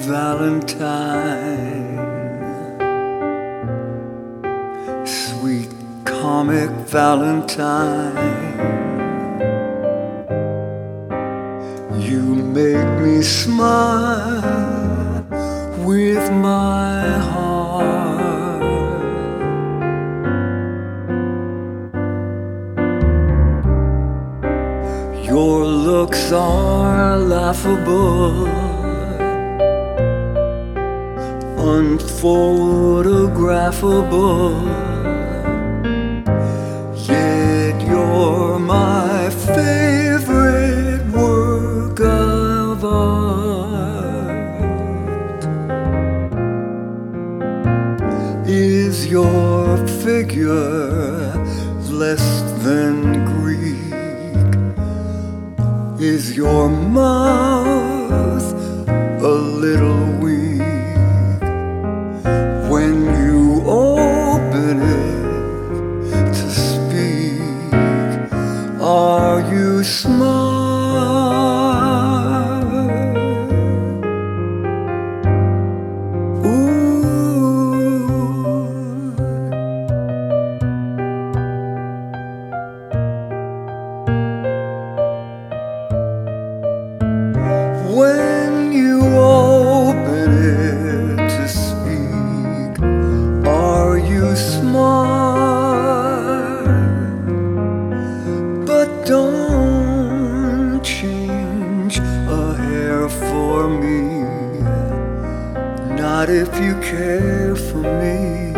Valentine, sweet comic Valentine, you make me smile with my heart. Your looks are laughable, unphotographable, yet you're my favorite work of art. Is your figure less than Greek? Is your mouth a little weak? When you open it to speak, are you smart? Ooh. When you open it to speak, are you smart? But don't change a hair for me, not if you care for me.